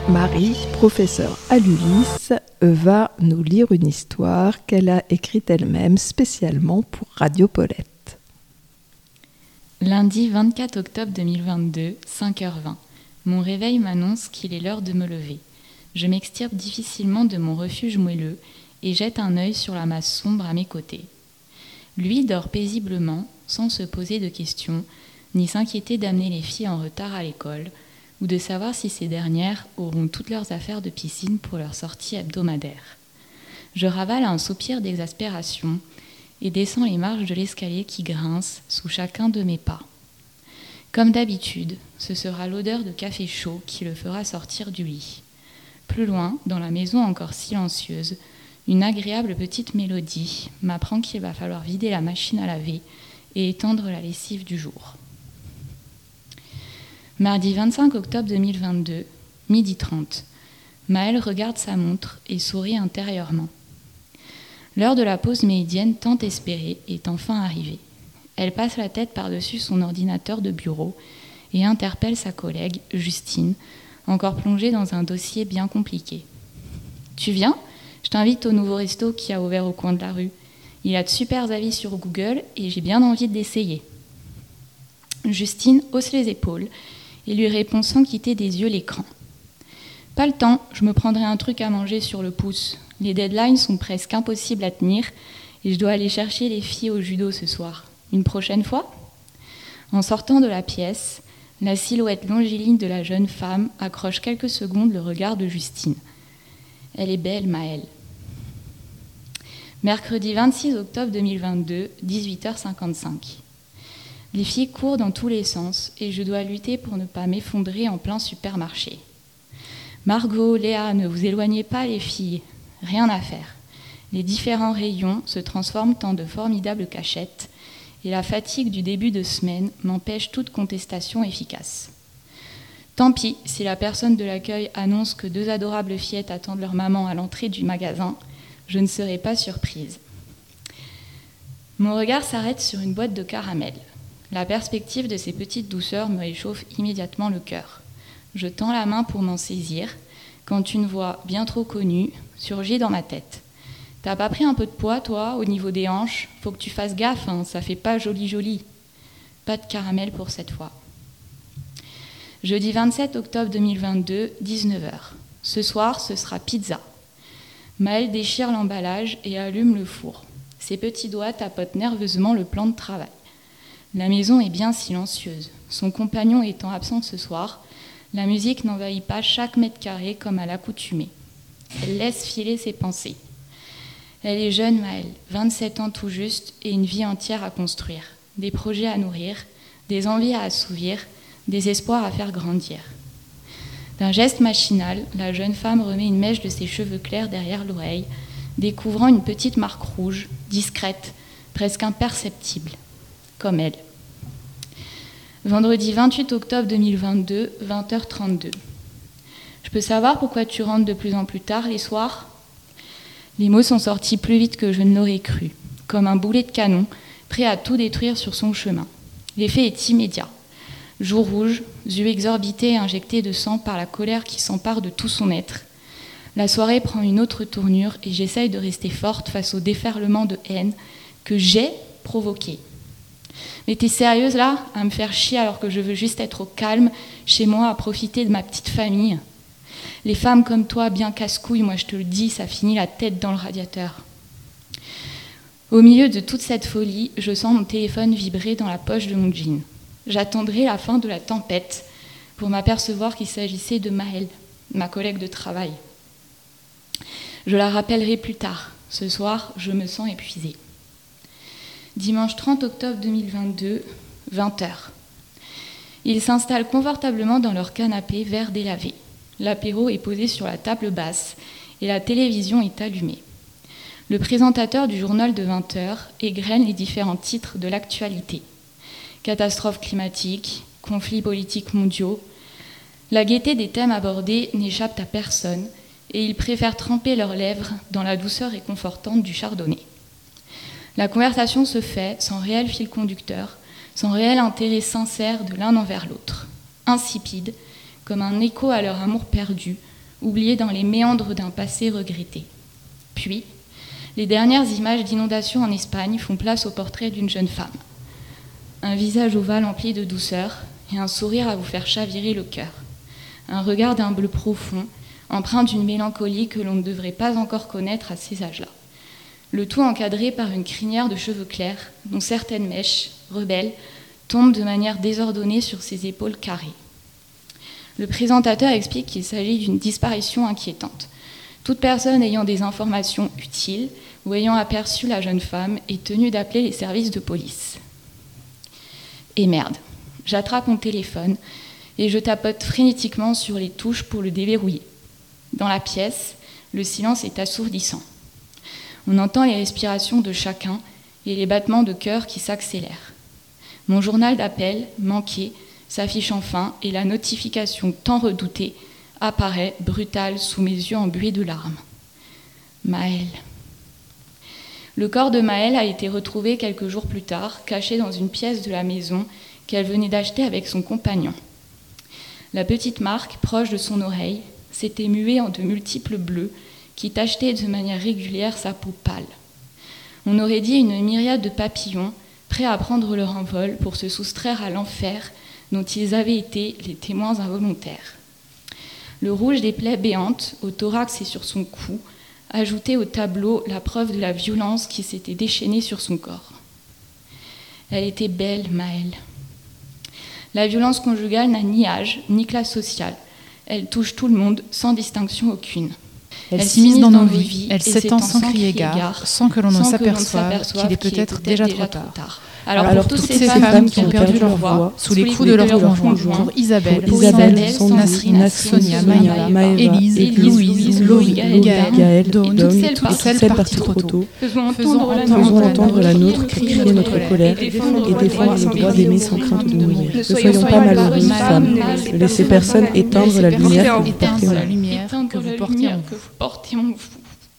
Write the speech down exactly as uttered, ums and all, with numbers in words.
Marie, professeure à l'U L I S, va nous lire une histoire qu'elle a écrite elle-même spécialement pour Radio Paulette. Lundi vingt-quatre octobre deux mille vingt-deux, cinq heures vingt. Mon réveil m'annonce qu'il est l'heure de me lever. Je m'extirpe difficilement de mon refuge moelleux et jette un œil sur la masse sombre à mes côtés. Lui dort paisiblement, sans se poser de questions, ni s'inquiéter d'amener les filles en retard à l'école, ou de savoir si ces dernières auront toutes leurs affaires de piscine pour leur sortie hebdomadaire. Je ravale un soupir d'exaspération et descends les marches de l'escalier qui grincent sous chacun de mes pas. Comme d'habitude, ce sera l'odeur de café chaud qui le fera sortir du lit. Plus loin, dans la maison encore silencieuse, une agréable petite mélodie m'apprend qu'il va falloir vider la machine à laver et étendre la lessive du jour. Mardi vingt-cinq octobre deux mille vingt-deux, midi trente. Maëlle regarde sa montre et sourit intérieurement. L'heure de la pause méridienne tant espérée est enfin arrivée. Elle passe la tête par-dessus son ordinateur de bureau et interpelle sa collègue, Justine, encore plongée dans un dossier bien compliqué. « Tu viens ? Je t'invite au nouveau resto qui a ouvert au coin de la rue. Il a de super avis sur Google et j'ai bien envie de l'essayer. » Justine hausse les épaules et lui répond sans quitter des yeux l'écran. « Pas le temps, je me prendrai un truc à manger sur le pouce. Les deadlines sont presque impossibles à tenir et je dois aller chercher les filles au judo ce soir. Une prochaine fois ?» En sortant de la pièce, la silhouette longiligne de la jeune femme accroche quelques secondes le regard de Justine. Elle est belle, Maëlle. Mercredi vingt-six octobre deux mille vingt-deux, dix-huit heures cinquante-cinq. Les filles courent dans tous les sens et je dois lutter pour ne pas m'effondrer en plein supermarché. Margot, Léa, ne vous éloignez pas les filles. Rien à faire. Les différents rayons se transforment en de formidables cachettes et la fatigue du début de semaine m'empêche toute contestation efficace. Tant pis si la personne de l'accueil annonce que deux adorables fillettes attendent leur maman à l'entrée du magasin, je ne serai pas surprise. Mon regard s'arrête sur une boîte de caramels. La perspective de ces petites douceurs me réchauffe immédiatement le cœur. Je tends la main pour m'en saisir, quand une voix bien trop connue surgit dans ma tête. « T'as pas pris un peu de poids, toi, au niveau des hanches ? Faut que tu fasses gaffe, hein, ça fait pas joli joli. » Pas de caramel pour cette fois. Jeudi vingt-sept octobre deux mille vingt-deux, dix-neuf heures. Ce soir, ce sera pizza. Maëlle déchire l'emballage et allume le four. Ses petits doigts tapotent nerveusement le plan de travail. La maison est bien silencieuse. Son compagnon étant absent ce soir, la musique n'envahit pas chaque mètre carré comme à l'accoutumée. Elle laisse filer ses pensées. Elle est jeune, Maëlle, vingt-sept ans tout juste et une vie entière à construire. Des projets à nourrir, des envies à assouvir, des espoirs à faire grandir. D'un geste machinal, la jeune femme remet une mèche de ses cheveux clairs derrière l'oreille, découvrant une petite marque rouge, discrète, presque imperceptible, comme elle. Vendredi vingt-huit octobre deux mille vingt-deux, vingt heures trente-deux. Je peux savoir pourquoi tu rentres de plus en plus tard les soirs ? Les mots sont sortis plus vite que je ne l'aurais cru, comme un boulet de canon, prêt à tout détruire sur son chemin. L'effet est immédiat. Joues rouges, yeux exorbités et injectés de sang par la colère qui s'empare de tout son être. La soirée prend une autre tournure et j'essaye de rester forte face au déferlement de haine que j'ai provoqué. Mais t'es sérieuse là, à me faire chier alors que je veux juste être au calme, chez moi, à profiter de ma petite famille ? Les femmes comme toi, bien casse-couilles, moi je te le dis, ça finit la tête dans le radiateur. Au milieu de toute cette folie, je sens mon téléphone vibrer dans la poche de mon jean. J'attendrai la fin de la tempête pour m'apercevoir qu'il s'agissait de Maëlle, ma collègue de travail. Je la rappellerai plus tard. Ce soir, je me sens épuisée. Dimanche trente octobre deux mille vingt-deux, vingt heures. Ils s'installent confortablement dans leur canapé vert délavé. L'apéro est posé sur la table basse et la télévision est allumée. Le présentateur du journal de vingt heures égrène les différents titres de l'actualité. Catastrophes climatiques, conflits politiques mondiaux. La gaieté des thèmes abordés n'échappe à personne et ils préfèrent tremper leurs lèvres dans la douceur réconfortante du chardonnay. La conversation se fait sans réel fil conducteur, sans réel intérêt sincère de l'un envers l'autre. Insipide, comme un écho à leur amour perdu, oubliées dans les méandres d'un passé regretté. Puis, les dernières images d'inondations en Espagne font place au portrait d'une jeune femme. Un visage ovale empli de douceur et un sourire à vous faire chavirer le cœur. Un regard d'un bleu profond, empreint d'une mélancolie que l'on ne devrait pas encore connaître à ces âges-là. Le tout encadré par une crinière de cheveux clairs, dont certaines mèches, rebelles, tombent de manière désordonnée sur ses épaules carrées. Le présentateur explique qu'il s'agit d'une disparition inquiétante. Toute personne ayant des informations utiles ou ayant aperçu la jeune femme est tenue d'appeler les services de police. Et merde, j'attrape mon téléphone et je tapote frénétiquement sur les touches pour le déverrouiller. Dans la pièce, le silence est assourdissant. On entend les respirations de chacun et les battements de cœur qui s'accélèrent. Mon journal d'appel, manqué, s'affiche enfin et la notification tant redoutée apparaît, brutale, sous mes yeux embués de larmes. Maëlle. Le corps de Maëlle a été retrouvé quelques jours plus tard, caché dans une pièce de la maison qu'elle venait d'acheter avec son compagnon. La petite marque, proche de son oreille, s'était muée en de multiples bleus qui tachetaient de manière régulière sa peau pâle. On aurait dit une myriade de papillons prêts à prendre leur envol pour se soustraire à l'enfer dont ils avaient été les témoins involontaires. Le rouge des plaies béantes, au thorax et sur son cou, ajoutait au tableau la preuve de la violence qui s'était déchaînée sur son corps. Elle était belle, Maëlle. La violence conjugale n'a ni âge, ni classe sociale. Elle touche tout le monde, sans distinction aucune. Elle, elle s'immisce dans, dans nos vies, elle s'étend sans crier gare, sans que l'on ne s'aperçoive qu'il est peut-être déjà trop tard. tard. Alors, Alors pour toutes ces femmes, femmes qui ont perdu leur voix, sous les coups de leur conjoint, pour Isabelle, pour Isabelle, Nasrine, Sonia, Maya, Élise, Louise, Laurie, Gaëlle, Dawn, et toutes celles parties trop tôt, faisons entendre la nôtre, crier notre colère et défendre le droit d'aimer sans crainte de mourir. Ne soyons pas malheureuses femmes, ne laissez personne éteindre la lumière que vous portez en vous.